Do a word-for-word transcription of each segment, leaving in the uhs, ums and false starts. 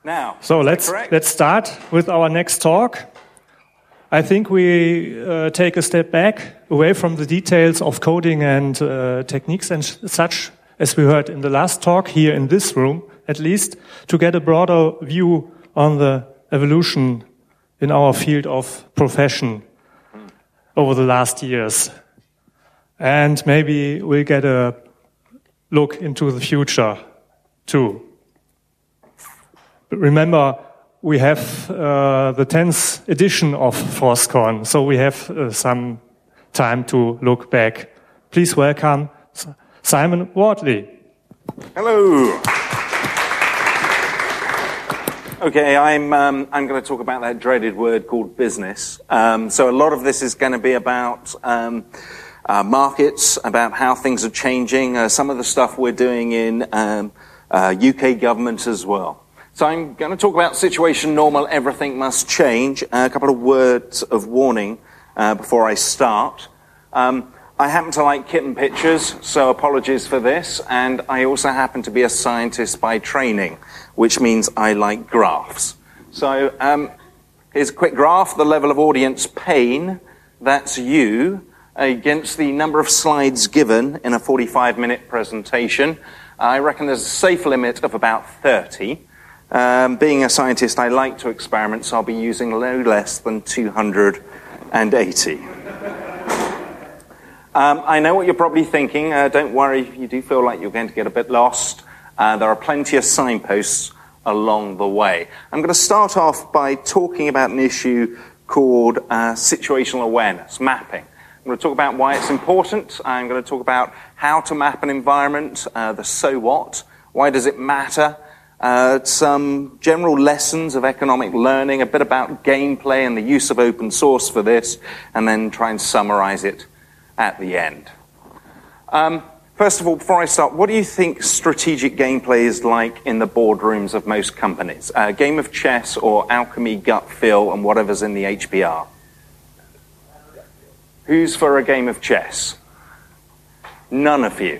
Now, so let's let's start with our next talk. I think we uh, take a step back away from the details of coding and uh, techniques and such, as we heard in the last talk here in this room, at least, to get a broader view on the evolution in our field of profession over the last years. And maybe we'll get a look into the future too. But remember, we have uh, the tenth edition of ForceCon, so we have uh, some time to look back. Please welcome Simon Wardley. Hello. Okay, I'm um, I'm going to talk about that dreaded word called business. Um, so a lot of this is going to be about um, uh, markets, about how things are changing, uh, some of the stuff we're doing in um, uh, U K government as well. So I'm going to talk about situation normal, everything must change. Uh, a couple of words of warning uh, before I start. Um, I happen to like kitten pictures, so apologies for this. And I also happen to be a scientist by training, which means I like graphs. So um, here's a quick graph, the level of audience pain, that's you, against the number of slides given in a forty-five minute presentation. I reckon there's a safe limit of about thirty. Um, being a scientist, I like to experiment, so I'll be using no less than two hundred eighty. Um, I know what you're probably thinking. Uh, don't worry if you do feel like you're going to get a bit lost. Uh, there are plenty of signposts along the way. I'm going to start off by talking about an issue called uh, situational awareness, mapping. I'm going to talk about why it's important. I'm going to talk about how to map an environment, uh, the so what, why does it matter, uh, some general lessons of economic learning, a bit about gameplay and the use of open source for this, and then try and summarize it at the end. Um, first of all, before I start, what do you think strategic gameplay is like in the boardrooms of most companies? A game of chess or alchemy, gut feel, and whatever's in the H B R? Who's for a game of chess? None of you.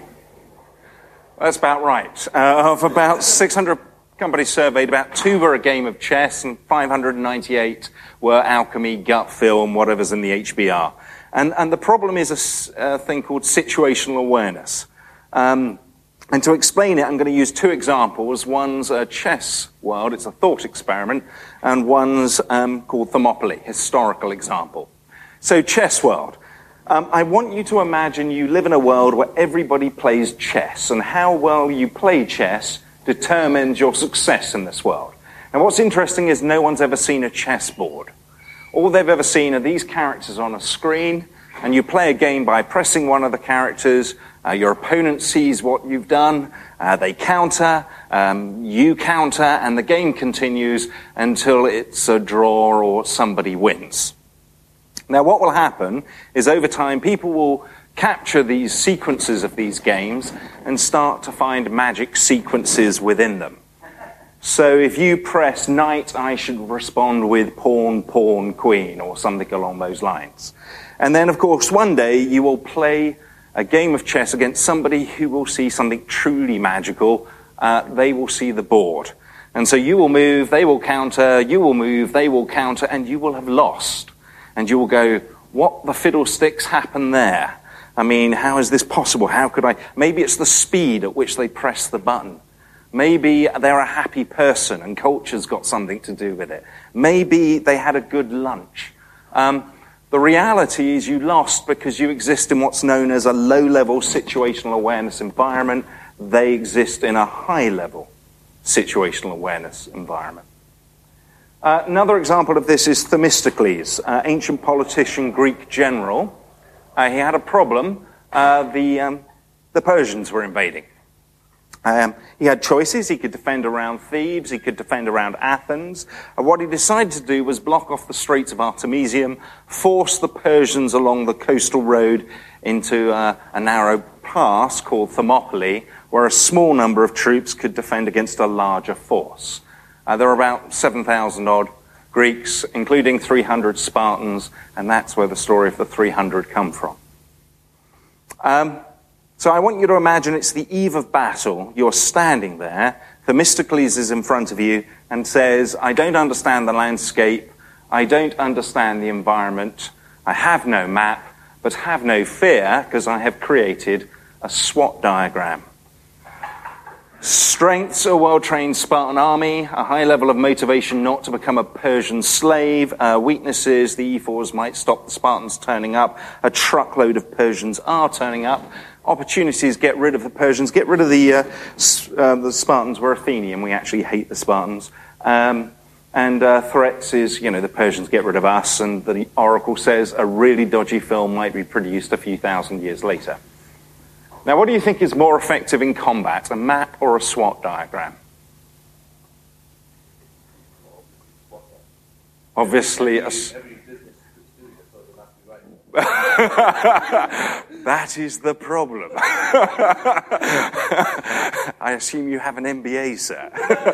That's about right. Uh, of about six hundred companies surveyed, about two were a game of chess, and five hundred ninety-eight were alchemy, gut feel, and whatever's in the H B R. And, and the problem is a, a thing called situational awareness. Um, and to explain it, I'm going to use two examples. One's a chess world, it's a thought experiment, and one's um, called Thermopylae, historical example. So chess world. Um, I want you to imagine you live in a world where everybody plays chess, and how well you play chess determines your success in this world. And what's interesting is no one's ever seen a chessboard. All they've ever seen are these characters on a screen, and you play a game by pressing one of the characters. Uh, your opponent sees what you've done, uh, they counter, um, you counter, and the game continues until it's a draw or somebody wins. Now, what will happen is over time, people will capture these sequences of these games and start to find magic sequences within them. So if you press knight, I should respond with pawn, pawn, queen, or something along those lines. And then, of course, one day you will play a game of chess against somebody who will see something truly magical. Uh, they will see the board. And so you will move, they will counter, you will move, they will counter, and you will have lost. And you will go, what the fiddlesticks happened there? I mean, how is this possible? How could I? Maybe it's the speed at which they press the button. Maybe they're a happy person and culture's got something to do with it. Maybe they had a good lunch. Um, the reality is you lost because you exist in what's known as a low-level situational awareness environment. They exist in a high-level situational awareness environment. Uh, another example of this is Themistocles, uh, ancient politician, Greek general. Uh, he had a problem. Uh, the, um, the Persians were invading. Um, he had choices. He could defend around Thebes. He could defend around Athens. And what he decided to do was block off the Straits of Artemisium, force the Persians along the coastal road into uh, a narrow pass called Thermopylae, where a small number of troops could defend against a larger force. Uh, there were about seven thousand odd Greeks, including three hundred Spartans, and that's where the story of the three hundred come from. Um, So I want you to imagine it's the eve of battle. You're standing there Themistocles is in front of you and says, I don't understand the landscape, I don't understand the environment, I have no map, but have no fear, because I have created a SWOT diagram. Strengths: a well-trained Spartan army, a high level of motivation not to become a Persian slave. Uh, weaknesses: the E fours might stop the Spartans turning up. A truckload of Persians are turning up. Opportunities: get rid of the Persians, get rid of the uh, uh, the Spartans. We're Athenian, we actually hate the Spartans. Um, and uh, threats is, you know, the Persians get rid of us, and the Oracle says a really dodgy film might be produced a few thousand years later. Now, what do you think is more effective in combat, a map or a SWOT diagram? Obviously, a... That is the problem. I assume you have an M B A, sir.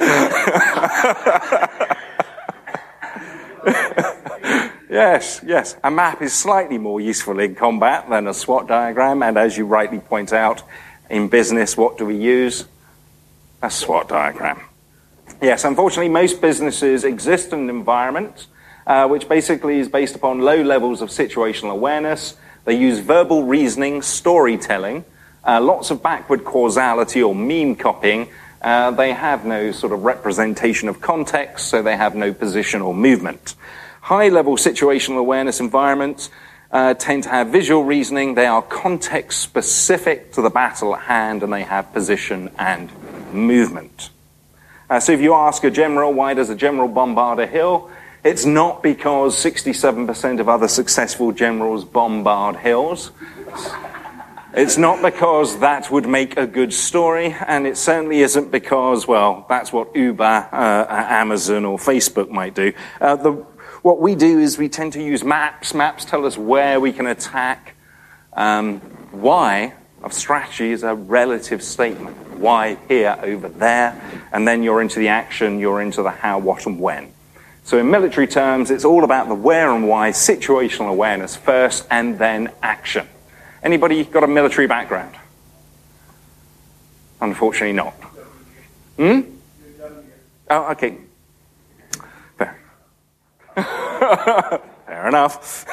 Yes, yes. A map is slightly more useful in combat than a SWOT diagram, and as you rightly point out, in business, what do we use? A SWOT diagram. Yes, unfortunately, most businesses exist in an environment uh, which basically is based upon low levels of situational awareness. They use verbal reasoning, storytelling, uh, lots of backward causality or meme copying. Uh, they have no sort of representation of context, so they have no position or movement. High-level situational awareness environments uh, tend to have visual reasoning. They are context-specific to the battle at hand, and they have position and movement. Uh, so if you ask a general, why does a general bombard a hill? It's not because sixty-seven percent of other successful generals bombard hills. It's not because that would make a good story, and it certainly isn't because, well, that's what Uber, uh, Amazon, or Facebook might do. Uh, the What we do is we tend to use maps. Maps tell us where we can attack. Um, why of strategy is a relative statement. Why here, over there, and then you're into the action, you're into the how, what, and when. So in military terms, it's all about the where and why, situational awareness first, and then action. Anybody got a military background? Unfortunately not. Hmm? Oh, okay. Fair enough.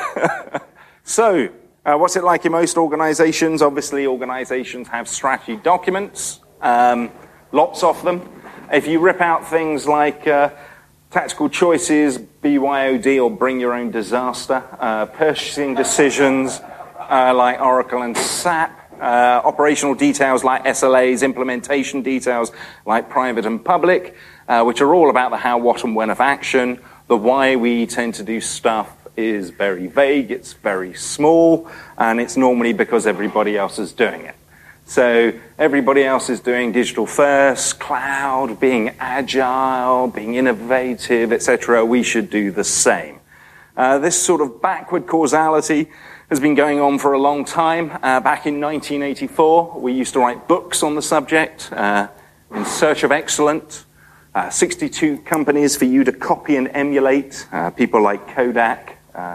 So, uh, what's it like in most organizations? Obviously, organizations have strategy documents, um, lots of them. If you rip out things like uh, tactical choices, B Y O D, or bring your own disaster, uh, purchasing decisions uh, like Oracle and S A P, uh, operational details like S L As, implementation details like private and public, uh, which are all about the how, what, and when of action. The why we tend to do stuff is very vague, it's very small, and it's normally because everybody else is doing it. So everybody else is doing digital first, cloud, being agile, being innovative, et cetera. We should do the same. Uh, this sort of backward causality has been going on for a long time. Uh, back in nineteen eighty-four, we used to write books on the subject, uh, In Search of Excellence. Uh, sixty-two companies for you to copy and emulate, uh, people like Kodak, uh,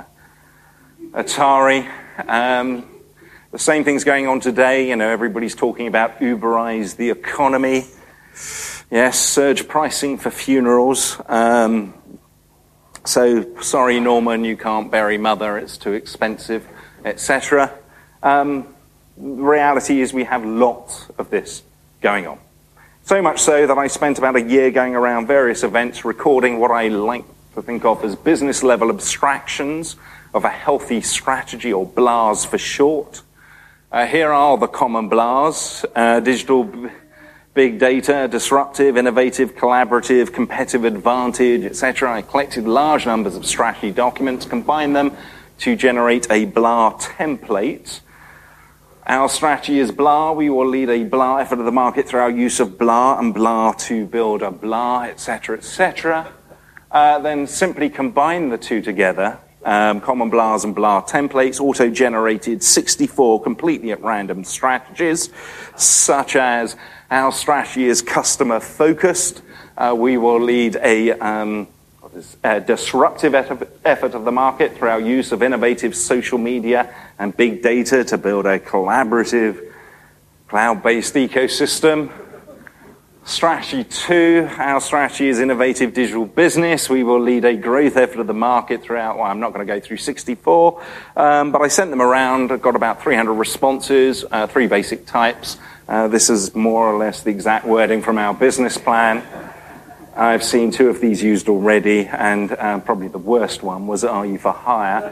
Atari. Um, the same thing's going on today. You know, everybody's talking about Uberize the economy. Yes, surge pricing for funerals. Um, so, sorry, Norman, you can't bury mother, it's too expensive, et cetera. Um, the reality is we have lots of this going on. So much so that I spent about a year going around various events recording what I like to think of as business-level abstractions of a healthy strategy, or B L A S for short. Uh, here are the common B L As: uh, digital, b- big data, disruptive, innovative, collaborative, competitive advantage, et cetera. I collected large numbers of strategy documents, combined them to generate a B L A template. Our strategy is B L A. We will lead a B L A effort of the market through our use of B L A and B L A to build a B L A, et cetera, et cetera. Uh, then simply combine the two together. Um, common B L As and B L A templates auto-generated sixty-four completely at random strategies, such as our strategy is customer-focused. Uh, we will lead a... Um, A disruptive effort of the market through our use of innovative social media and big data to build a collaborative, cloud-based ecosystem. Strategy two, our strategy is innovative digital business. We will lead a growth effort of the market throughout, well, I'm not going to go through sixty-four, um, but I sent them around. I got about three hundred responses, uh, three basic types. Uh, this is more or less the exact wording from our business plan. I've seen two of these used already, and uh, probably the worst one was, are you for hire?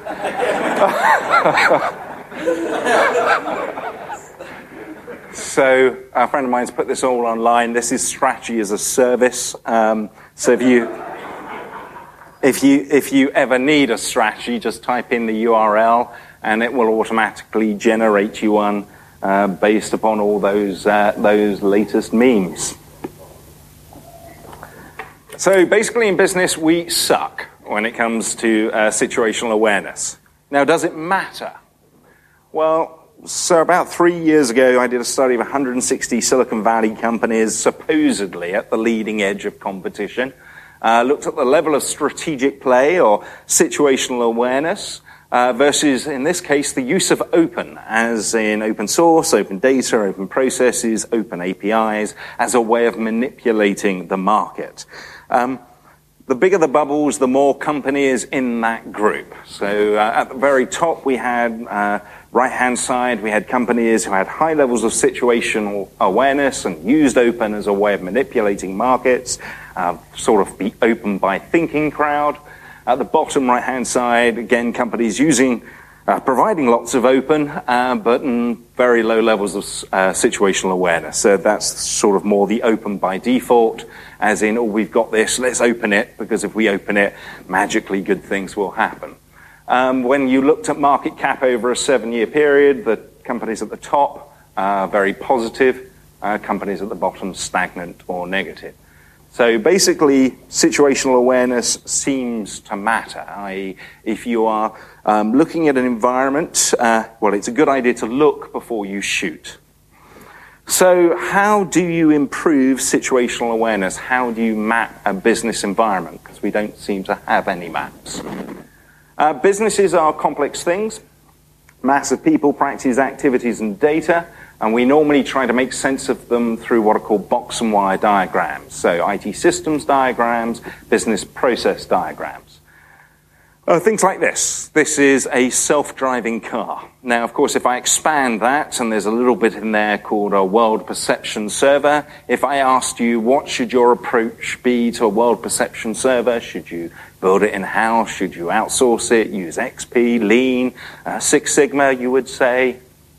So a friend of mine's put this all online. This is strategy as a service. Um, so if you, if you if you ever need a strategy, just type in the U R L, and it will automatically generate you one uh, based upon all those uh, those latest memes. So basically, in business, we suck when it comes to uh, situational awareness. Now, does it matter? Well. So about three years ago, I did a study of one hundred sixty Silicon Valley companies supposedly at the leading edge of competition. Uh, looked at the level of strategic play or situational awareness uh, versus, in this case, the use of open, as in open source, open data, open processes, open A P Is, as a way of manipulating the market. Um, The bigger the bubbles, the more companies in that group. So uh, at the very top, we had, uh, right-hand side, we had companies who had high levels of situational awareness and used open as a way of manipulating markets, uh, sort of the open by thinking crowd. At the bottom right-hand side, again, companies using, uh, providing lots of open, uh, but in very low levels of uh, situational awareness. So that's sort of more the open by default, as in, oh, we've got this, let's open it, because if we open it, magically good things will happen. Um, when you looked at market cap over a seven-year period, the companies at the top are very positive, uh, companies at the bottom stagnant or negative. So basically, situational awareness seems to matter. that is, if you are um, looking at an environment, uh, well, it's a good idea to look before you shoot. So how do you improve situational awareness? How do you map a business environment? Because we don't seem to have any maps. Uh, businesses are complex things, mass of people, practices, activities, and data, and we normally try to make sense of them through what are called box and wire diagrams. So I T systems diagrams, business process diagrams. Uh, things like this. This is a self-driving car. Now, of course, if I expand that, and there's a little bit in there called a world perception server, if I asked you what should your approach be to a world perception server, should you build it in-house, should you outsource it, use X P, Lean, uh, Six Sigma, you would say,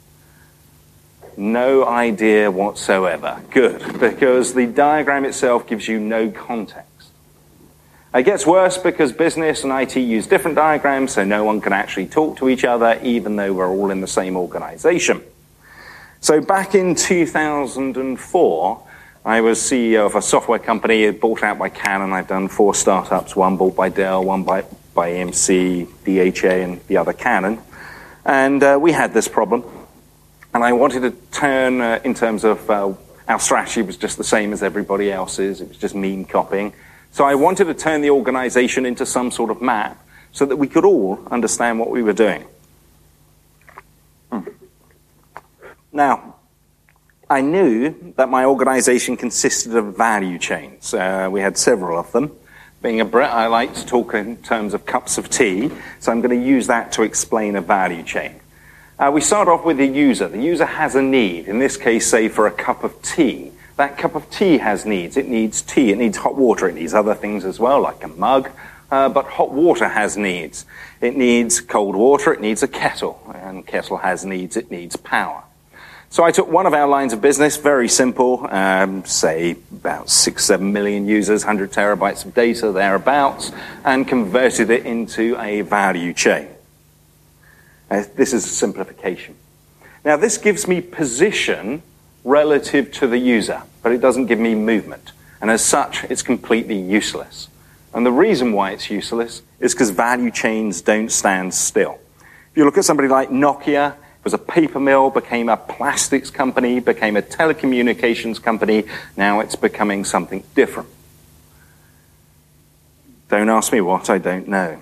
no idea whatsoever. Good, because the diagram itself gives you no context. It gets worse because business and I T use different diagrams, so no one can actually talk to each other, even though we're all in the same organization. So back in two thousand four, I was C E O of a software company bought out by Canon. I've done four startups, one bought by Dell, one by, by E M C, D H A, and the other Canon. And uh, we had this problem. And I wanted to turn, uh, in terms of uh, our strategy was just the same as everybody else's. It was just meme copying. So I wanted to turn the organization into some sort of map so that we could all understand what we were doing. Hmm. Now, I knew that my organization consisted of value chains. Uh, we had several of them. Being a Brit, I like to talk in terms of cups of tea, so I'm going to use that to explain a value chain. Uh, we start off with the user. The user has a need. In this case, say, for a cup of tea. That cup of tea has needs. It needs tea. It needs hot water. It needs other things as well, like a mug. Uh, but hot water has needs. It needs cold water. It needs a kettle. And kettle has needs. It needs power. So I took one of our lines of business, very simple, um, say about six, seven million users, one hundred terabytes of data, thereabouts, and converted it into a value chain. Uh, this is a simplification. Now, this gives me position relative to the user, but it doesn't give me movement. And as such, it's completely useless. And the reason why it's useless is because value chains don't stand still. If you look at somebody like Nokia, it was a paper mill, became a plastics company, became a telecommunications company, now it's becoming something different. Don't ask me what, I don't know.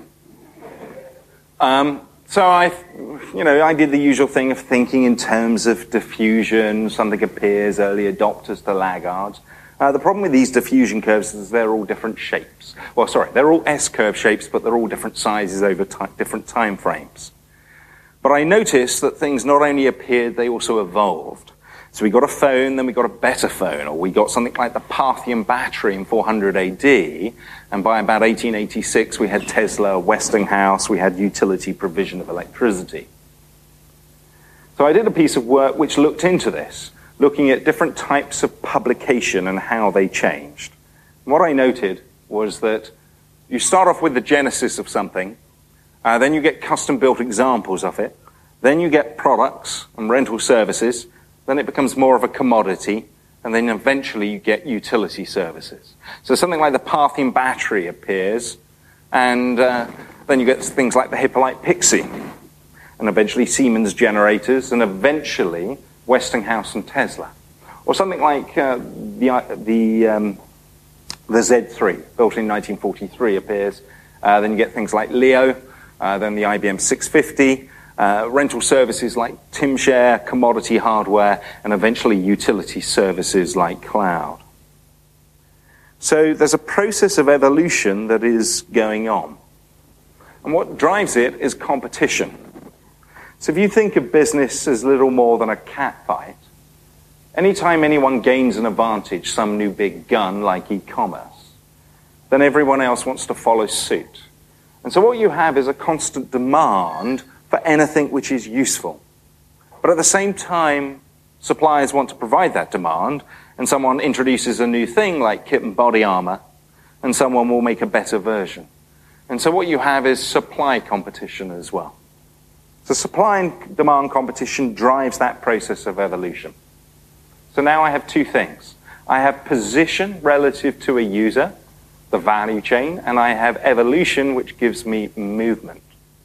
Um, So I, you know, I did the usual thing of thinking in terms of diffusion. Something appears, early adopters to laggards. Uh, the problem with these diffusion curves is they're all different shapes. Well, sorry, they're all S-curve shapes, but they're all different sizes over ti- different time frames. But I noticed that things not only appeared, they also evolved. So we got a phone, then we got a better phone, or we got something like the Parthian battery in four hundred A D, and by about eighteen eighty-six we had Tesla, Westinghouse, we had utility provision of electricity. So I did a piece of work which looked into this, looking at different types of publication and how they changed. And what I noted was that you start off with the genesis of something, uh, then you get custom-built examples of it, then you get products and rental services, then it becomes more of a commodity, and then eventually you get utility services. So something like the Parthian battery appears, and uh, then you get things like the Hippolyte Pixie, and eventually Siemens generators, and eventually Westinghouse and Tesla. Or something like uh, the, the, um, the Z three, built in nineteen forty-three, appears. Uh, then you get things like Leo, uh, then the I B M six fifty, Uh, rental services like Timshare, commodity hardware, and eventually utility services like cloud. So there's a process of evolution that is going on. And what drives it is competition. So if you think of business as little more than a cat fight, anytime anyone gains an advantage, some new big gun like e-commerce, then everyone else wants to follow suit. And so what you have is a constant demand for anything which is useful. But at the same time, suppliers want to provide that demand, and someone introduces a new thing like kit and body armor, and someone will make a better version. And so what you have is supply competition as well. So supply and demand competition drives that process of evolution. So now I have two things. I have position relative to a user, the value chain, and I have evolution, which gives me movement.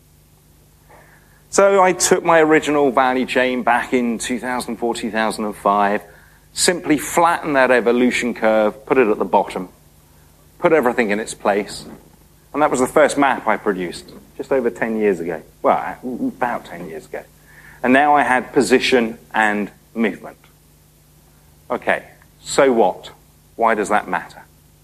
So I took my original value chain back in two thousand four, two thousand five, simply flattened that evolution curve, put it at the bottom, put everything in its place, and that was the first map I produced just over ten years ago. Well, about ten years ago. And now I had position and movement. Okay, so what? Why does that matter?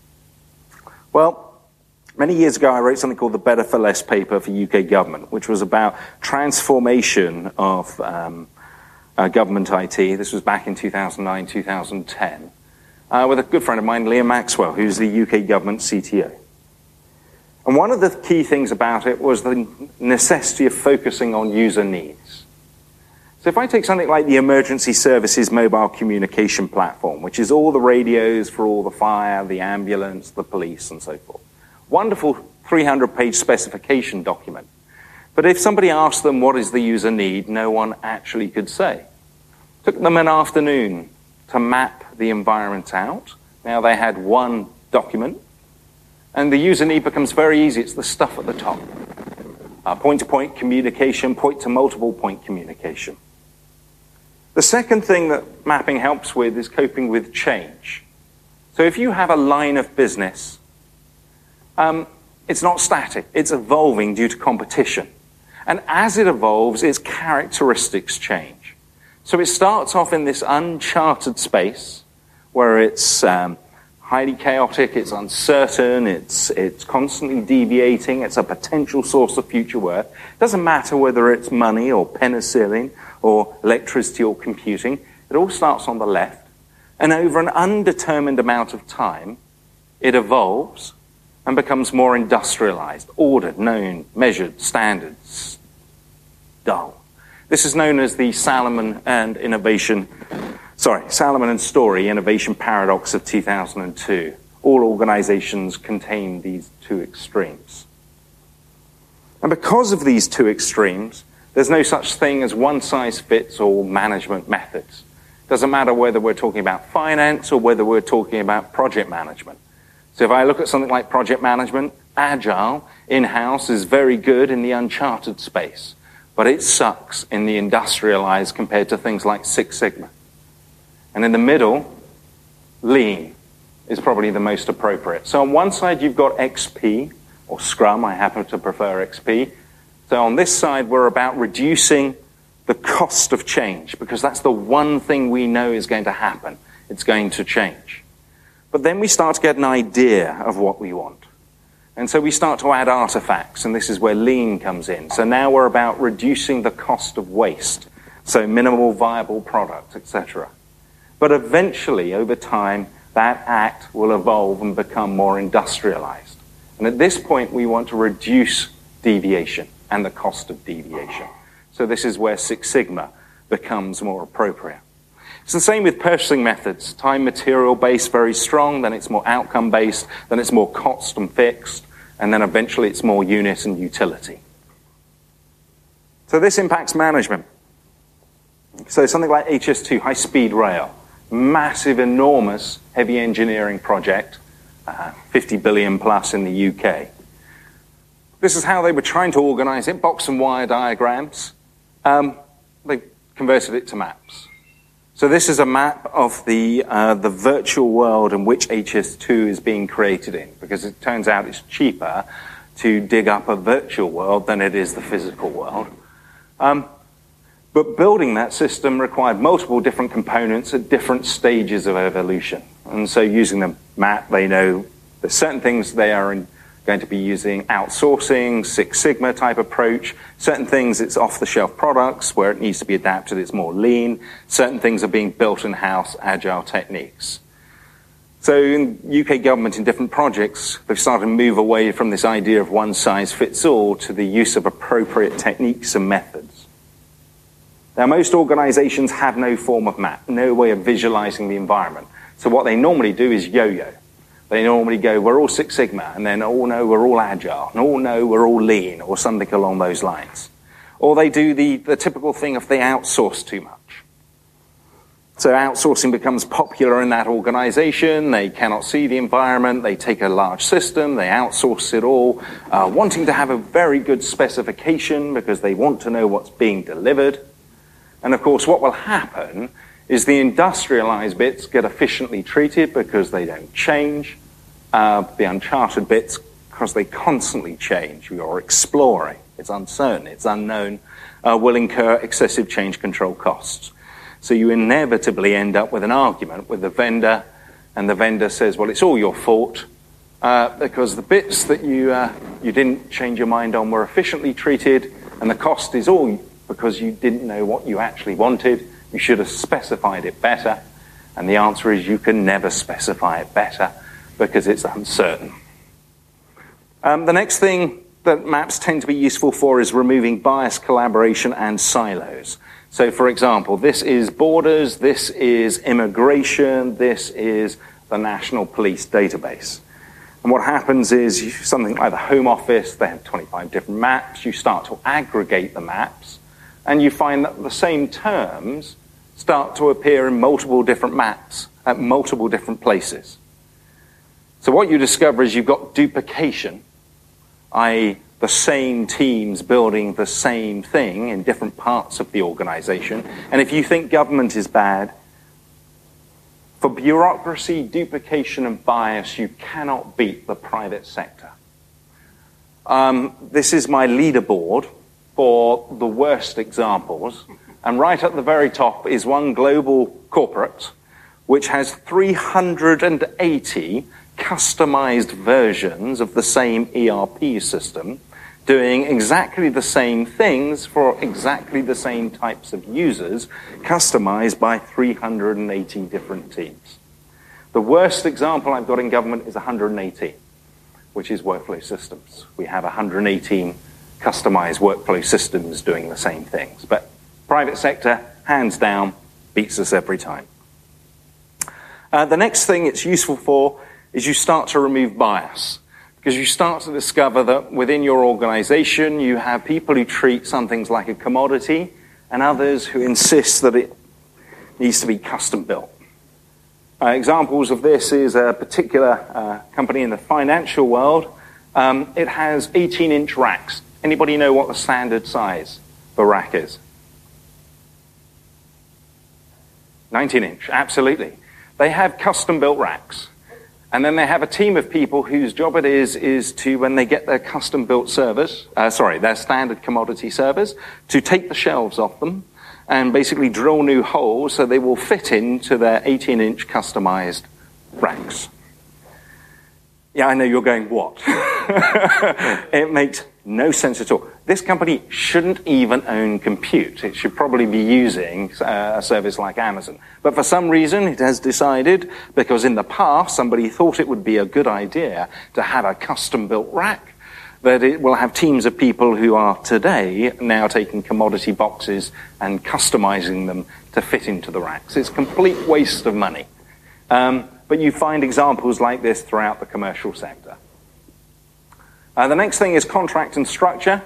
Well, many years ago, I wrote something called the Better for Less paper for U K government, which was about transformation of um, uh, government I T. This was back in two thousand nine, two thousand ten, uh, with a good friend of mine, Liam Maxwell, who's the U K government C T O. And one of the key things about it was the necessity of focusing on user needs. So if I take something like the Emergency Services Mobile Communication Platform, which is all the radios for all the fire, the ambulance, the police, and so forth. Wonderful three hundred page specification document. But if somebody asked them what is the user need, no one actually could say. Took them an afternoon to map the environment out. Now they had one document. And the user need becomes very easy. It's the stuff at the top. Uh, point-to-point communication, point-to-multiple-point communication. The second thing that mapping helps with is coping with change. So if you have a line of business, Um, it's not static. It's evolving due to competition. And as it evolves, its characteristics change. So it starts off in this uncharted space where it's um, highly chaotic, it's uncertain, it's, it's constantly deviating, it's a potential source of future work. It doesn't matter whether it's money or penicillin or electricity or computing. It all starts on the left. And over an undetermined amount of time, it evolves and becomes more industrialized, ordered, known, measured, standards, dull. This is known as the Salomon and Innovation, sorry, Salomon and Story Innovation Paradox of two thousand two. All organizations contain these two extremes. And because of these two extremes, there's no such thing as one-size-fits-all management methods. Doesn't matter whether we're talking about finance or whether we're talking about project management. So if I look at something like project management, Agile in-house is very good in the uncharted space, but it sucks in the industrialized compared to things like Six Sigma. And in the middle, Lean is probably the most appropriate. So on one side, you've got X P, or Scrum. I happen to prefer X P. So on this side, we're about reducing the cost of change, because that's the one thing we know is going to happen. It's going to change. But then we start to get an idea of what we want. And so we start to add artifacts, and this is where lean comes in. So now we're about reducing the cost of waste, so minimal viable product, et cetera. But eventually, over time, that act will evolve and become more industrialized. And at this point, we want to reduce deviation and the cost of deviation. So this is where Six Sigma becomes more appropriate. It's the same with purchasing methods. Time material based, very strong, then it's more outcome based, then it's more cost and fixed, and then eventually it's more unit and utility. So this impacts management. So something like H S two, high speed rail, massive, enormous, heavy engineering project, uh, fifty billion plus in the U K. This is how they were trying to organize it, box and wire diagrams. Um, they converted it to maps. So this is a map of the uh, the virtual world in which H S two is being created in, because it turns out it's cheaper to dig up a virtual world than it is the physical world. Um, but building that system required multiple different components at different stages of evolution. And so using the map, they know there's certain things they are in, going to be using outsourcing, Six Sigma type approach. Certain things it's off-the-shelf products where it needs to be adapted, it's more lean. Certain things are being built in-house, agile techniques. So in U K government in different projects, they've started to move away from this idea of one size fits all to the use of appropriate techniques and methods. Now most organizations have no form of map, no way of visualizing the environment. So what they normally do is yo-yo. They normally go, we're all Six Sigma, and then, oh no, we're all agile, and oh no, we're all lean, or something along those lines. Or they do the, the typical thing if they outsource too much. So outsourcing becomes popular in that organization, they cannot see the environment, they take a large system, they outsource it all, uh, wanting to have a very good specification because they want to know what's being delivered. And of course, what will happen is the industrialized bits get efficiently treated because they don't change. Uh, the uncharted bits, because they constantly change. You're exploring. It's uncertain. It's unknown. Uh, will incur excessive change control costs. So you inevitably end up with an argument with the vendor, and the vendor says, well, it's all your fault uh, because the bits that you, uh, you didn't change your mind on were efficiently treated, and the cost is all because you didn't know what you actually wanted. You should have specified it better. And the answer is you can never specify it better because it's uncertain. Um, the next thing that maps tend to be useful for is removing bias, collaboration, and silos. So, for example, this is borders, this is immigration, this is the National Police Database. And what happens is you, something like the Home Office, they have twenty-five different maps. You start to aggregate the maps, and you find that the same terms start to appear in multiple different maps at multiple different places. So what you discover is you've got duplication, that is the same teams building the same thing in different parts of the organization. And if you think government is bad, for bureaucracy, duplication, and bias, you cannot beat the private sector. Um, this is my leaderboard for the worst examples. And right at the very top is one global corporate which has three hundred eighty customized versions of the same E R P system doing exactly the same things for exactly the same types of users, customized by three hundred eighty different teams. The worst example I've got in government is one hundred eighteen, which is workflow systems. We have one hundred eighteen customized workflow systems doing the same things. But private sector, hands down, beats us every time. Uh, the next thing it's useful for is you start to remove bias, because you start to discover that within your organization you have people who treat some things like a commodity and others who insist that it needs to be custom built. Uh, examples of this is a particular uh, company in the financial world. Um, it has eighteen inch racks. Anybody know what the standard size for rack is? nineteen inch, absolutely. They have custom-built racks. And then they have a team of people whose job it is, is to, when they get their custom-built servers, uh, sorry, their standard commodity servers, to take the shelves off them and basically drill new holes so they will fit into their eighteen inch customized racks. Yeah, I know you're going, what? It makes no sense at all. This company shouldn't even own compute. It should probably be using uh, a service like Amazon. But for some reason, it has decided, because in the past, somebody thought it would be a good idea to have a custom-built rack, that it will have teams of people who are today now taking commodity boxes and customizing them to fit into the racks. It's a complete waste of money. Um, but you find examples like this throughout the commercial sector. Uh, the next thing is contract and structure.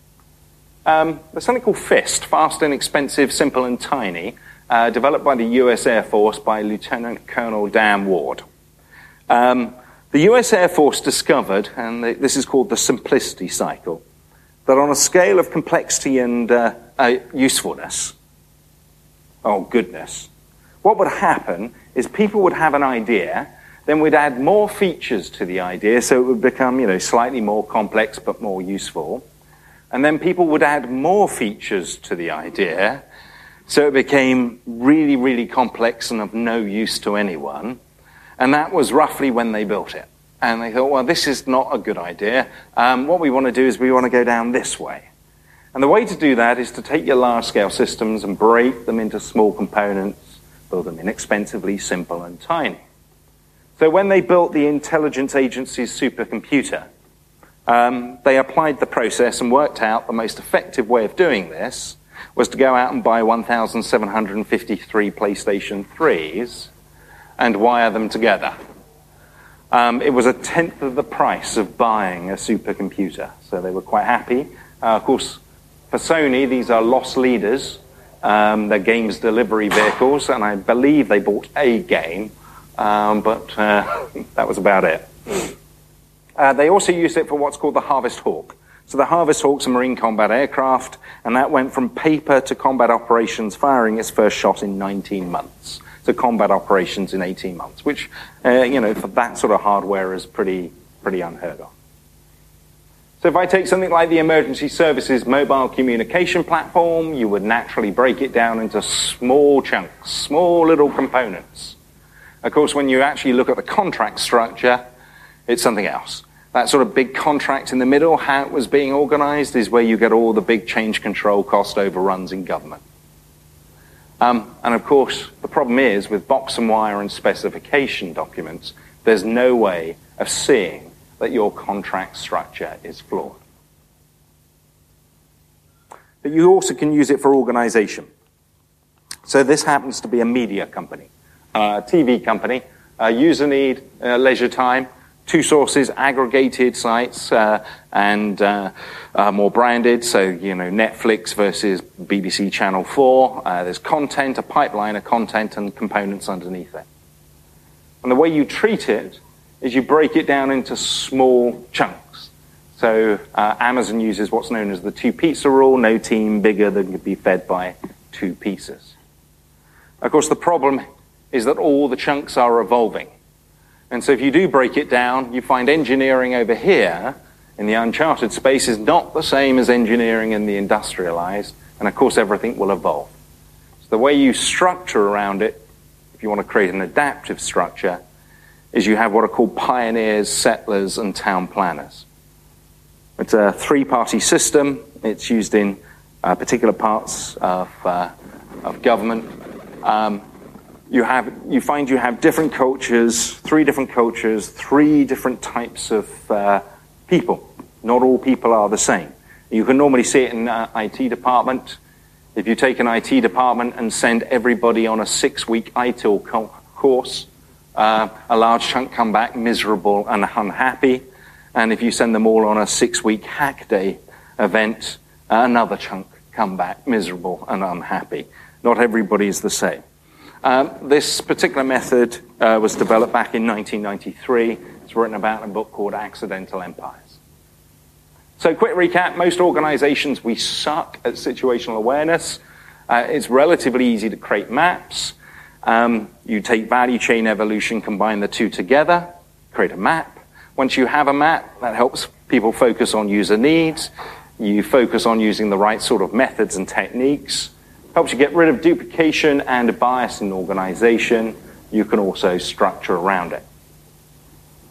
Um, there's something called FIST, Fast, Inexpensive, Simple and Tiny, uh, developed by the U S Air Force by Lieutenant Colonel Dan Ward. Um, the U S Air Force discovered, and this is called the simplicity cycle, that on a scale of complexity and uh, uh, usefulness, oh goodness, what would happen is people would have an idea, then we'd add more features to the idea, so it would become, you know, slightly more complex but more useful. And then people would add more features to the idea, so it became really, really complex and of no use to anyone. And that was roughly when they built it. And they thought, well, this is not a good idea. Um, what we want to do is we want to go down this way. And the way to do that is to take your large-scale systems and break them into small components, build them inexpensively, simple, and tiny. So when they built the intelligence agency's supercomputer, um, they applied the process and worked out the most effective way of doing this was to go out and buy one thousand seven hundred fifty-three PlayStation threes and wire them together. Um, it was a tenth of the price of buying a supercomputer, so they were quite happy. Uh, of course, for Sony, these are loss leaders. Um, they're games delivery vehicles, and I believe they bought a game, um, but uh, that was about it. Uh, they also used it for what's called the Harvest Hawk. So the Harvest Hawk's a marine combat aircraft, and that went from paper to combat operations, firing its first shot in nineteen months. So combat operations in eighteen months, which, uh, you know, for that sort of hardware is pretty, pretty unheard of. So if I take something like the Emergency Services Mobile Communication Platform, you would naturally break it down into small chunks, small little components. Of course, when you actually look at the contract structure, it's something else. That sort of big contract in the middle, how it was being organized, is where you get all the big change control cost overruns in government. Um, and of course, the problem is, with box and wire and specification documents, there's no way of seeing that your contract structure is flawed. But you also can use it for organization. So this happens to be a media company, a T V company, uh, user need, uh, leisure time, two sources, aggregated sites, uh, and uh, uh, more branded. So, you know, Netflix versus B B C Channel four. Uh, there's content, a pipeline of content, and components underneath it. And the way you treat it is you break it down into small chunks. So uh, Amazon uses what's known as the two-pizza rule, no team bigger than could be fed by two pizzas. Of course, the problem is that all the chunks are evolving. And so if you do break it down, you find engineering over here in the uncharted space is not the same as engineering in the industrialized, and of course everything will evolve. So the way you structure around it, if you want to create an adaptive structure, is you have what are called pioneers, settlers, and town planners. It's a three-party system. It's used in uh, particular parts of, uh, of government. Um, You have, you find you have different cultures, three different cultures, three different types of uh, people. Not all people are the same. You can normally see it in an I T department. If you take an I T department and send everybody on a six-week I T I L course, uh, a large chunk come back miserable and unhappy. And if you send them all on a six-week hack day event, uh, another chunk come back miserable and unhappy. Not everybody is the same. Um, this particular method uh, was developed back in nineteen ninety-three. It's written about in a book called Accidental Empires. So quick recap, most organizations, we suck at situational awareness. Uh, it's relatively easy to create maps. Um, you take value chain evolution, combine the two together, create a map. Once you have a map, that helps people focus on user needs. You focus on using the right sort of methods and techniques. Helps you get rid of duplication and bias in organization. You can also structure around it.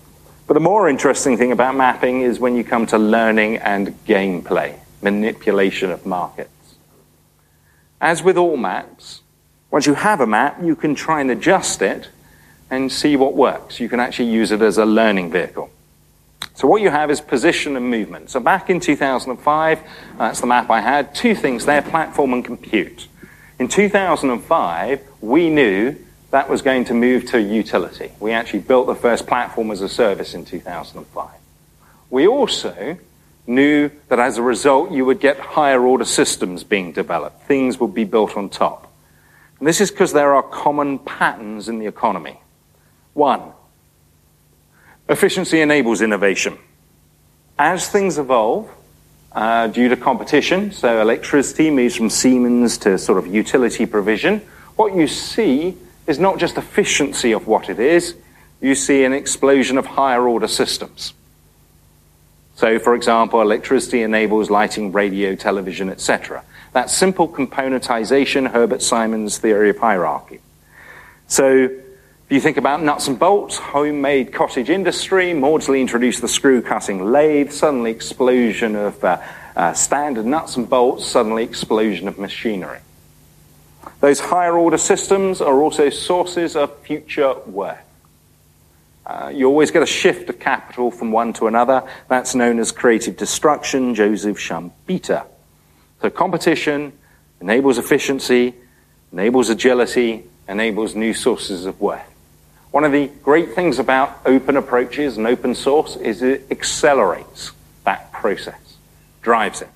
But the more interesting thing about mapping is when you come to learning and gameplay, manipulation of markets. As with all maps, once you have a map, you can try and adjust it and see what works. You can actually use it as a learning vehicle. So what you have is position and movement. So back in two thousand five, that's the map I had, two things there, platform and compute. In two thousand five, we knew that was going to move to utility. We actually built the first platform as a service in two thousand five. We also knew that as a result, you would get higher order systems being developed. Things would be built on top. And this is because there are common patterns in the economy. One, efficiency enables innovation. As things evolve, uh, due to competition, so electricity moves from Siemens to sort of utility provision, what you see is not just efficiency of what it is, you see an explosion of higher order systems. So, for example, electricity enables lighting, radio, television, et cetera. That simple componentization, Herbert Simon's theory of hierarchy. So, if you think about nuts and bolts, homemade cottage industry, Maudsley introduced the screw-cutting lathe, suddenly explosion of uh, uh, standard nuts and bolts, suddenly explosion of machinery. Those higher order systems are also sources of future worth. Uh, you always get a shift of capital from one to another. That's known as creative destruction, Joseph Schumpeter. So competition enables efficiency, enables agility, enables new sources of worth. One of the great things about open approaches and open source is it accelerates that process, drives it.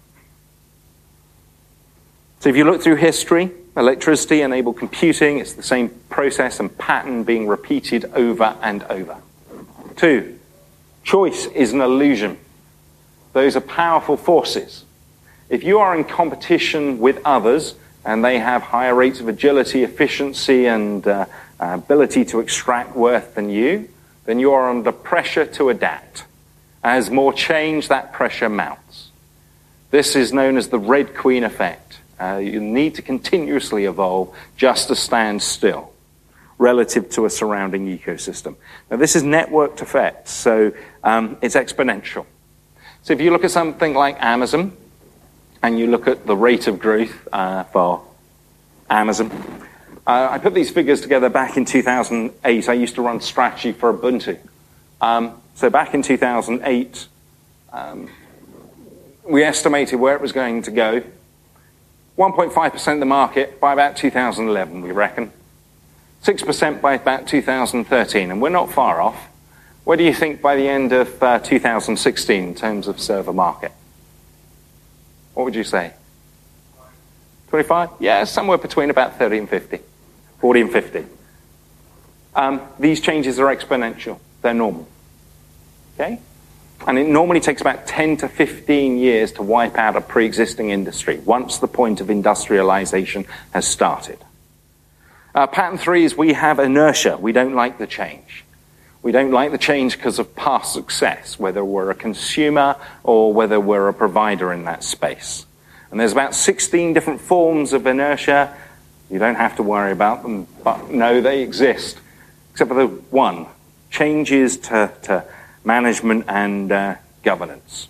So if you look through history, electricity enabled computing. It's the same process and pattern being repeated over and over. Two, choice is an illusion. Those are powerful forces. If you are in competition with others and they have higher rates of agility, efficiency, and uh, ability to extract worth than you, then you are under pressure to adapt. As more change, that pressure mounts. This is known as the Red Queen effect. Uh, you need to continuously evolve just to stand still relative to a surrounding ecosystem. Now, this is networked effects, so um, it's exponential. So if you look at something like Amazon, and you look at the rate of growth uh, for Amazon, uh, I put these figures together back in two thousand eight. I used to run strategy for Ubuntu. Um, so back in two thousand eight, um, we estimated where it was going to go. one point five percent of the market by about two thousand eleven, we reckon. six percent by about two thousand thirteen, and we're not far off. Where do you think by the end of uh, two thousand sixteen in terms of server market? What would you say? twenty-five? Yeah, somewhere between about thirty and fifty. forty and fifty. Um, these changes are exponential. They're normal. Okay? And it normally takes about ten to fifteen years to wipe out a pre-existing industry once the point of industrialization has started. Uh, pattern three is we have inertia. We don't like the change. We don't like the change because of past success, whether we're a consumer or whether we're a provider in that space. And there's about sixteen different forms of inertia. You don't have to worry about them, but no, they exist. Except for the one, changes to, to management and uh, governance.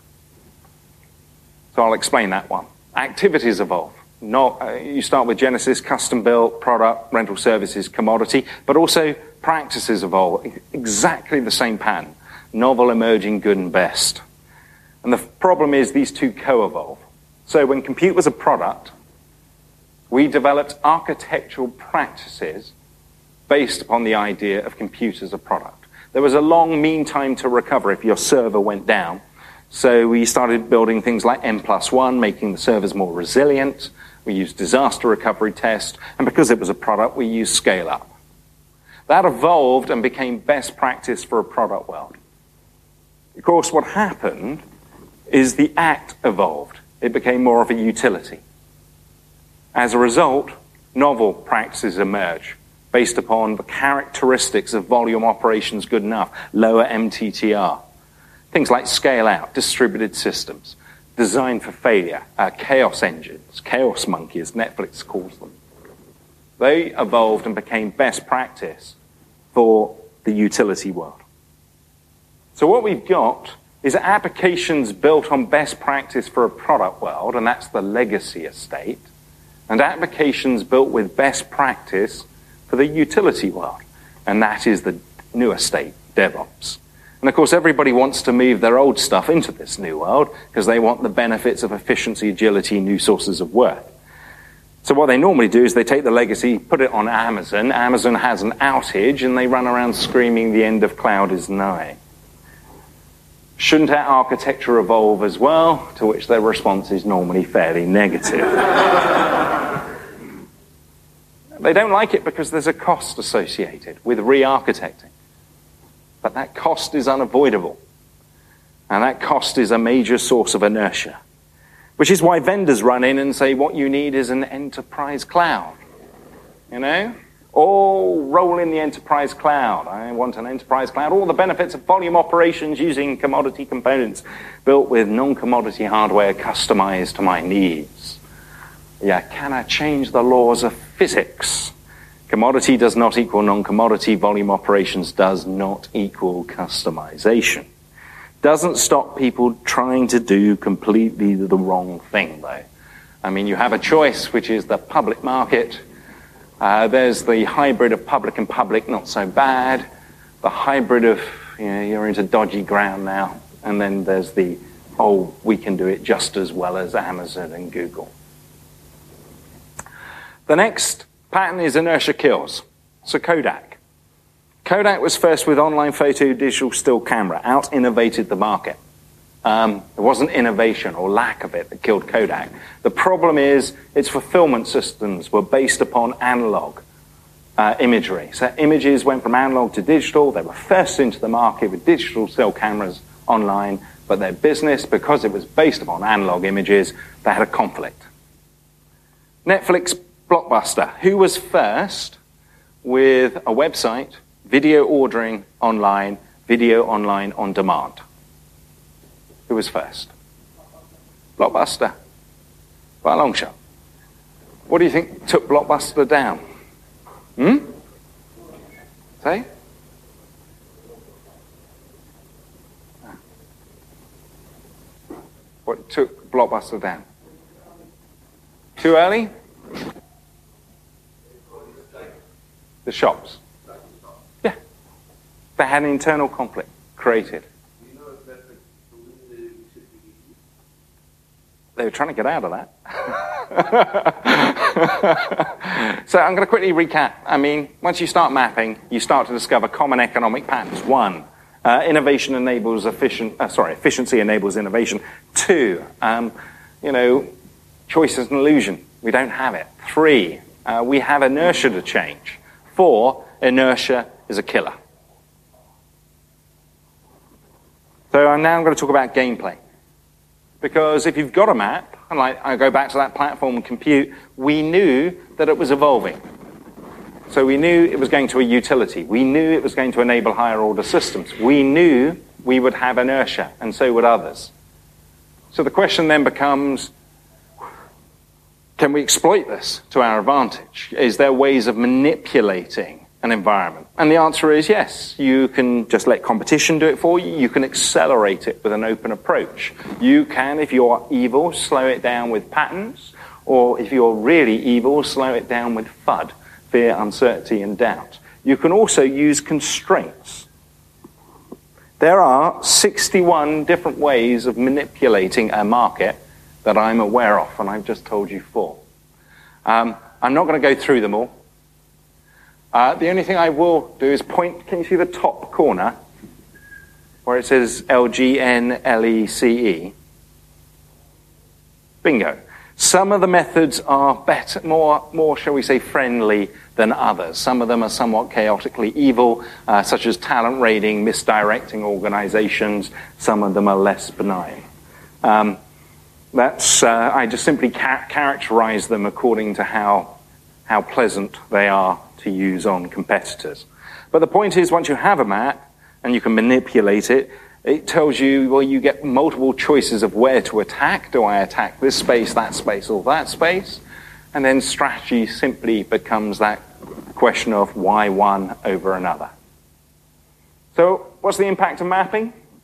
So I'll explain that one. Activities evolve. Not, uh, you start with Genesis, custom built, product, rental services, commodity, but also practices evolve. Exactly the same pattern. Novel, emerging, good and best. And the problem is these two co-evolve. So when compute was a product, we developed architectural practices based upon the idea of compute as a product. There was a long mean time to recover if your server went down. So we started building things like M plus one, making the servers more resilient. We used disaster recovery test. And because it was a product, we used scale up. That evolved and became best practice for a product world. Of course, what happened is the act evolved. It became more of a utility. As a result, novel practices emerge based upon the characteristics of volume operations good enough, lower M T T R. Things like scale out, distributed systems, design for failure, uh, chaos engines, chaos monkeys, Netflix calls them. They evolved and became best practice for the utility world. So what we've got is applications built on best practice for a product world, and that's the legacy estate, and applications built with best practice for the utility world, and that is the new estate, DevOps. And of course, everybody wants to move their old stuff into this new world because they want the benefits of efficiency, agility, new sources of worth. So what they normally do is they take the legacy, put it on Amazon. Amazon has an outage, and they run around screaming the end of cloud is nigh. Shouldn't our architecture evolve as well? To which their response is normally fairly negative. They don't like it because there's a cost associated with re-architecting. But that cost is unavoidable. And that cost is a major source of inertia. Which is why vendors run in and say, what you need is an enterprise cloud. You know? All roll in the enterprise cloud. I want an enterprise cloud. All the benefits of volume operations using commodity components built with non-commodity hardware customized to my needs. Yeah, can I change the laws of physics? Commodity does not equal non-commodity. Volume operations does not equal customization. Doesn't stop people trying to do completely the wrong thing, though. I mean, you have a choice, which is the public market. Uh, there's the hybrid of public and public, not so bad. The hybrid of, you know, you're into dodgy ground now. And then there's the, oh, we can do it just as well as Amazon and Google. The next pattern is inertia kills. So Kodak. Kodak was first with online photo digital still camera, out-innovated the market. Um, it wasn't innovation or lack of it that killed Kodak. The problem is its fulfillment systems were based upon analog uh, imagery. So images went from analog to digital. They were first into the market with digital still cameras online, but their business, because it was based upon analog images, they had a conflict. Netflix, Blockbuster. Who was first with a website, video ordering online, video online on demand? Who was first? Blockbuster. By a long shot. What do you think took Blockbuster down? Hmm? Say? What took Blockbuster down? Too early? The shops. Yeah. They had an internal conflict created. They were trying to get out of that. So I'm going to quickly recap. I mean, once you start mapping, you start to discover common economic patterns. One, uh, innovation enables efficient. Uh, sorry, efficiency enables innovation. Two, um, you know, choice is an illusion. We don't have it. Three, uh, we have inertia to change. Four, inertia is a killer. So I'm now going to talk about gameplay. Because if you've got a map, and like I go back to that platform and compute, we knew that it was evolving. So we knew it was going to a utility. We knew it was going to enable higher order systems. We knew we would have inertia, and so would others. So the question then becomes, can we exploit this to our advantage? Is there ways of manipulating an environment? And the answer is yes. You can just let competition do it for you. You can accelerate it with an open approach. You can, if you're evil, slow it down with patterns, or if you're really evil, slow it down with FUD, fear, uncertainty, and doubt. You can also use constraints. There are sixty-one different ways of manipulating a market that I'm aware of, and I've just told you four. Um, I'm not going to go through them all. Uh, the only thing I will do is point, can you see the top corner where it says L G N L E C E? Bingo. Some of the methods are better, more, more, shall we say, friendly than others. Some of them are somewhat chaotically evil, uh, such as talent raiding, misdirecting organizations. Some of them are less benign. Um, that's, uh, I just simply ca- characterize them according to how, how pleasant they are to use on competitors. But the point is, once you have a map and you can manipulate it, it tells you, well, you get multiple choices of where to attack. Do I attack this space, that space, or that space? And then strategy simply becomes that question of why one over another. So what's the impact of mapping?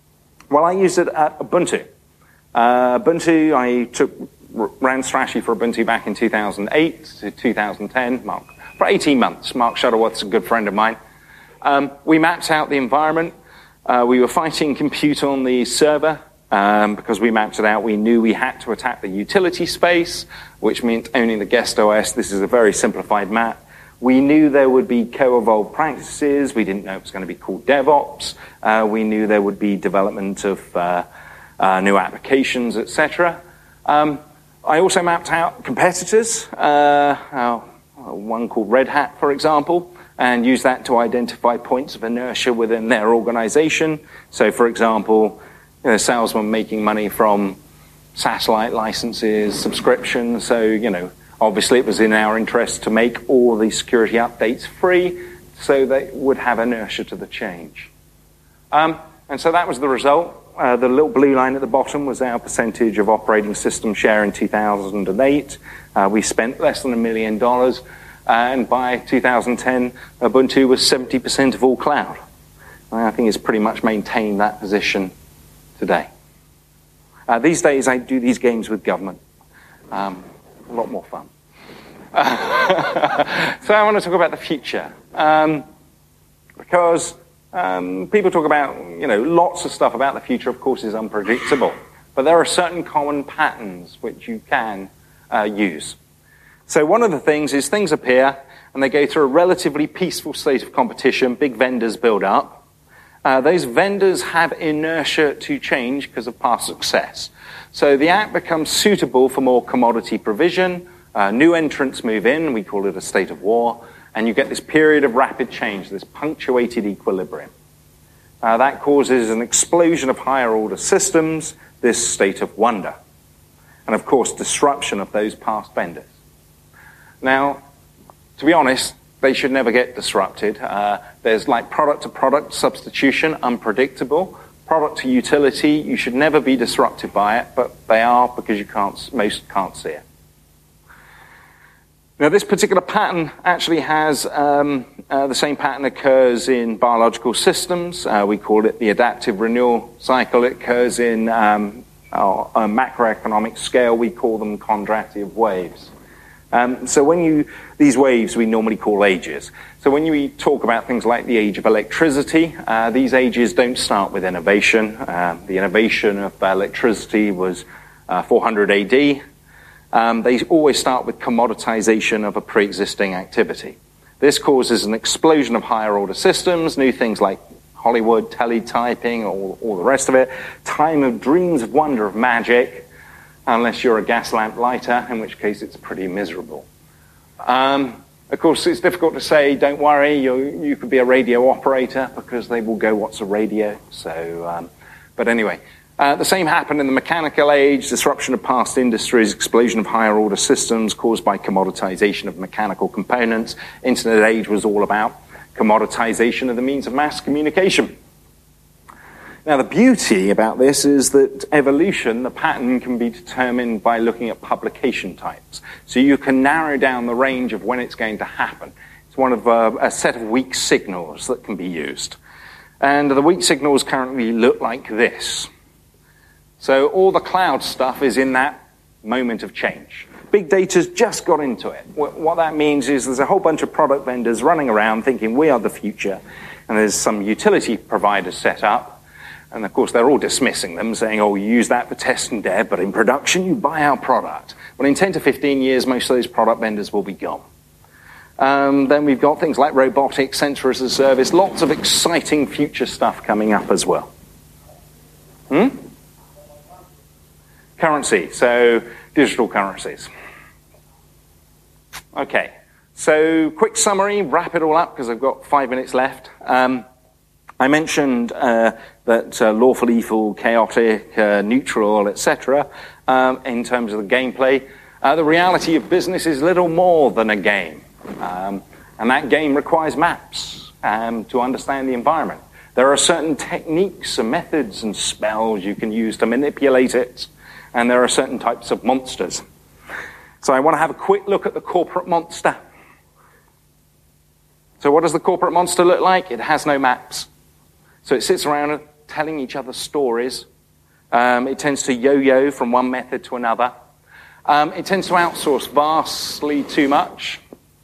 Well, I used it at Ubuntu. Uh, Ubuntu, I took ran strategy for Ubuntu back in two thousand eight to two thousand ten, Mark, for eighteen months. Mark Shuttleworth's a good friend of mine. Um, we mapped out the environment. Uh, we were fighting compute on the server um, because we mapped it out. We knew we had to attack the utility space, which meant owning the guest O S. This is a very simplified map. We knew there would be co-evolved practices. We didn't know it was going to be called DevOps. Uh, we knew there would be development of uh, uh, new applications, et cetera. Um, I also mapped out competitors, uh, uh, one called Red Hat, for example, and used that to identify points of inertia within their organization. So, for example, you know, salesmen making money from satellite licenses, subscriptions. So, you know, obviously it was in our interest to make all the security updates free so they would have inertia to the change. Um, and so that was the result. Uh, the little blue line at the bottom was our percentage of operating system share in two thousand eight. Uh, we spent less than a million dollars, and by two thousand ten, Ubuntu was seventy percent of all cloud. And I think it's pretty much maintained that position today. Uh, these days, I do these games with government. Um, a lot more fun. So I want to talk about the future, um, because Um, people talk about, you know, lots of stuff about the future, of course, is unpredictable. But there are certain common patterns which you can uh, use. So one of the things is things appear, and they go through a relatively peaceful state of competition. Big vendors build up. Uh, those vendors have inertia to change because of past success. So the app becomes suitable for more commodity provision. Uh, new entrants move in. We call it a state of war. And you get this period of rapid change, this punctuated equilibrium. Uh, that causes an explosion of higher order systems, this state of wonder. And of course, disruption of those past vendors. Now, to be honest, they should never get disrupted. Uh, there's like product to product substitution, unpredictable. Product to utility, you should never be disrupted by it, but they are because you can't, most can't see it. Now, this particular pattern actually has, um, uh, the same pattern occurs in biological systems. Uh, we call it the adaptive renewal cycle. It occurs in um, our, our macroeconomic scale. We call them Kondratiov waves. Um, so when you, these waves we normally call ages. So when you talk about things like the age of electricity, uh, these ages don't start with innovation. Uh, the innovation of electricity was uh, four hundred A D. Um, they always start with commoditization of a pre-existing activity. This causes an explosion of higher order systems, new things like Hollywood, teletyping, all, all the rest of it. Time of dreams of wonder, of magic, unless you're a gas lamp lighter, in which case it's pretty miserable. Um, of course, it's difficult to say, don't worry, you, you could be a radio operator, because they will go, what's a radio? So, um, but anyway. Uh, the same happened in the mechanical age, disruption of past industries, explosion of higher order systems caused by commoditization of mechanical components. Internet age was all about commoditization of the means of mass communication. Now, the beauty about this is that evolution, the pattern, can be determined by looking at publication types. So you can narrow down the range of when it's going to happen. It's one of uh, a set of weak signals that can be used. And the weak signals currently look like this. So all the cloud stuff is in that moment of change. Big data's just got into it. What that means is there's a whole bunch of product vendors running around thinking we are the future, and there's some utility providers set up, and of course they're all dismissing them, saying, oh, you use that for test and dev, but in production you buy our product. Well, in ten to fifteen years, most of those product vendors will be gone. Um, then we've got things like robotics, sensor as a service, lots of exciting future stuff coming up as well. Hmm? Currency, so digital currencies. Okay, so quick summary, wrap it all up because I've got five minutes left. Um, I mentioned uh, that uh, lawful, evil, chaotic, uh, neutral, et cetera. Um, in terms of the gameplay. Uh, the reality of business is little more than a game. Um, and that game requires maps um, to understand the environment. There are certain techniques and methods and spells you can use to manipulate it. And there are certain types of monsters. So I want to have a quick look at the corporate monster. So what does the corporate monster look like? It has no maps. So it sits around a telling each other stories. Um, it tends to yo-yo from one method to another. Um, it tends to outsource vastly too much.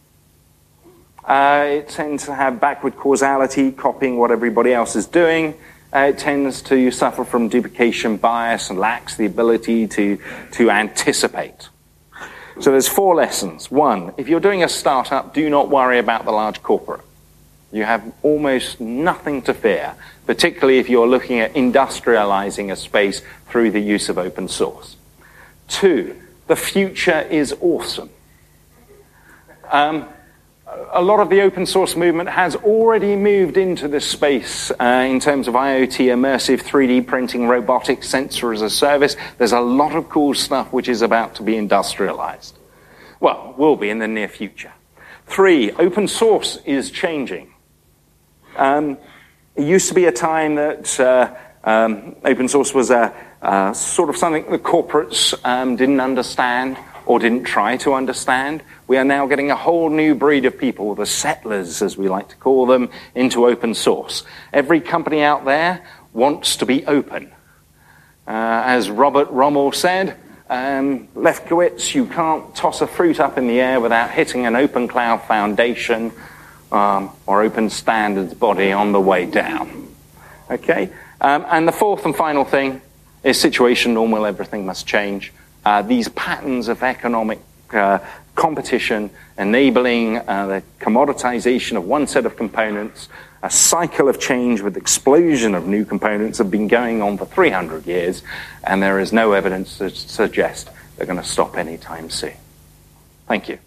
Uh, it tends to have backward causality, copying what everybody else is doing. Uh, it tends to suffer from duplication bias and lacks the ability to, to anticipate. So there's four lessons. One, if you're doing a startup, do not worry about the large corporate. You have almost nothing to fear, particularly if you're looking at industrializing a space through the use of open source. Two, the future is awesome. Um, a lot of the open source movement has already moved into this space uh, in terms of IoT, immersive three D printing, robotics, sensor as a service. There's a lot of cool stuff which is about to be industrialized. Well, will be in the near future. Three, open source is changing. Um, it used to be a time that uh, um, open source was a uh, sort of something the corporates um, didn't understand or didn't try to understand. We are now getting a whole new breed of people, the settlers, as we like to call them, into open source. Every company out there wants to be open. Uh, as Robert Rommel said, um, Lefkowitz, you can't toss a fruit up in the air without hitting an open cloud foundation um, or open standards body on the way down. Okay? Um, and the fourth and final thing is situation normal, everything must change. Uh, these patterns of economic uh, competition enabling uh, the commoditization of one set of components, a cycle of change with explosion of new components have been going on for three hundred years, and there is no evidence to suggest they're going to stop anytime soon. Thank you.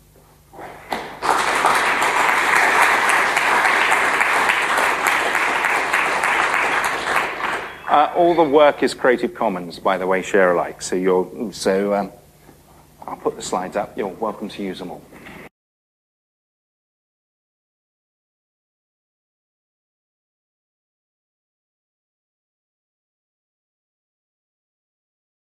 Uh, all the work is Creative Commons, by the way, share alike. So you're so um, I'll put the slides up. You're welcome to use them all.